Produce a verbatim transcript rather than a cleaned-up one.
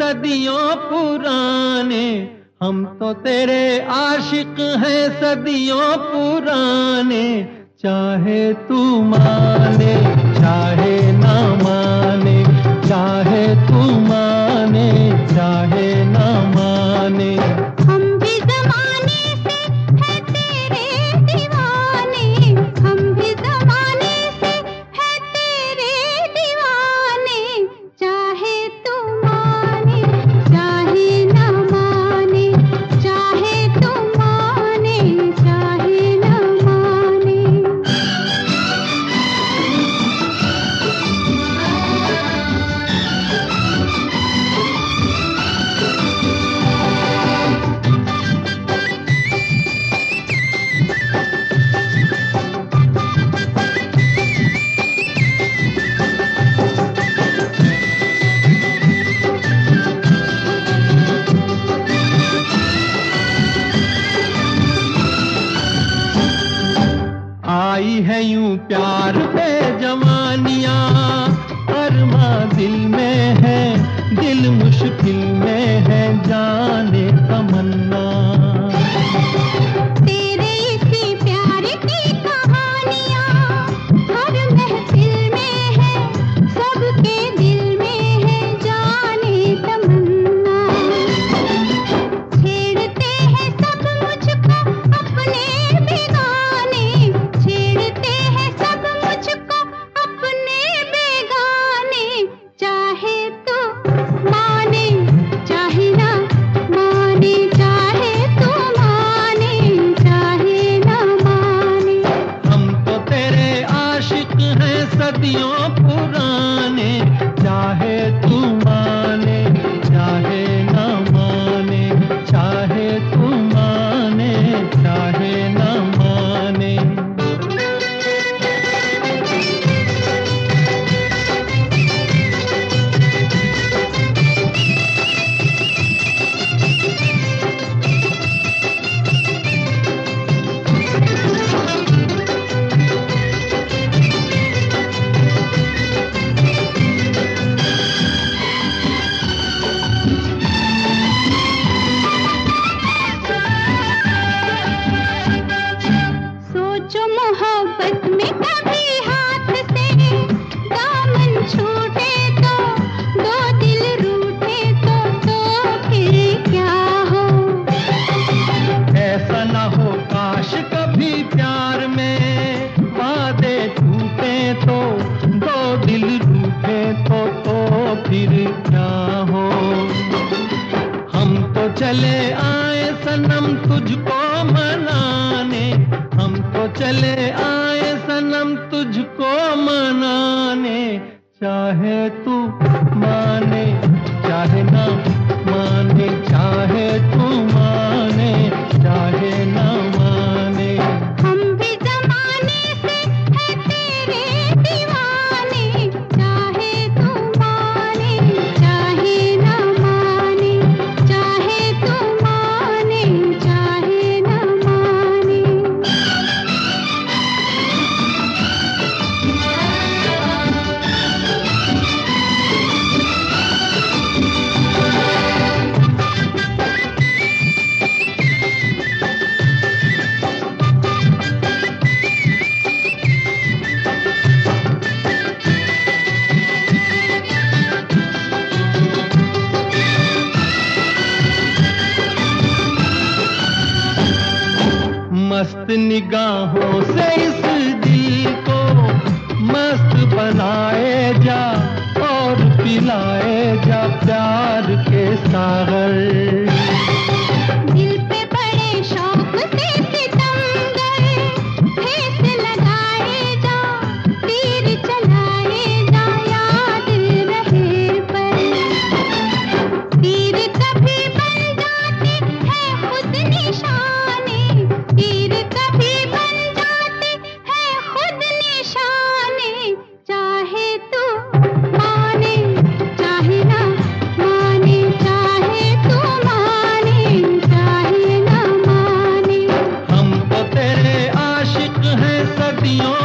सदियों पुराने, हम तो तेरे आशिक हैं सदियों पुराने। चाहे तू माने चाहे ना माने, चाहे तू माने चाहे ना माने, हम भी ज़माने से है तेरे दीवाने, हम भी ज़माने से है तेरे दीवाने। चाहे तू माने चाहे ना माने, चाहे तू माने चाहे ना माने। आई है यूं प्यार पे जवानियां, अरमा दिल में है, दिल मुश्किल में है, जाने तमन्ना। तेरे इसी प्यार की कहानियाँ हर महफिल में है, सबके दिल में है, जाने तमन्ना। छेड़ते हैं सब मुझको अपने बेगाने, छेड़ते हैं सब मुझको अपने बेगाने। चाहे तू माने चाहे ना माने, चाहे तू माने चाहे ना माने। हम तो तेरे आशिक हैं सदियों पुराने। चाहे तू माने चाहे ना माने, चाहे तू माने चाहे ना माने। सोचो मोहब्बत में कभी हाथ से दामन छूटे तो, दो दिल रूठे तो, तो फिर क्या हो। ऐसा ना हो काश कभी प्यार में वादे टूटे तो, दो दिल रूठे तो, तो फिर क्या हो। हम तो चले आए सनम तुझको मनाने, हम तो चले आए सनम तुझको मनाने। चाहे तू माने चाहे ना माने, चाहे तू माने चाहे ना माने। हम भी ज़माने से है तेरे दीवाने, चाहे तू माने चाहे ना माने, चाहे तू माने चाहे ना माने। मस्त निगाहों से इस दिल को मस्त बनाए जा, और पिलाए जा प्यार के सागर। दिल पे बड़े शौक से सितमगर ठेस लगाए जा, तीर चलाए जा, याद रहे पर। तीर कभी बन जाते हैं खुद निशाने, तीर कभी बन जाते हैं खुद निशाने। चाहे तू माने चाहे ना माने, चाहे तू माने चाहे ना माने। हम तो तेरे आशिक हैं सदियों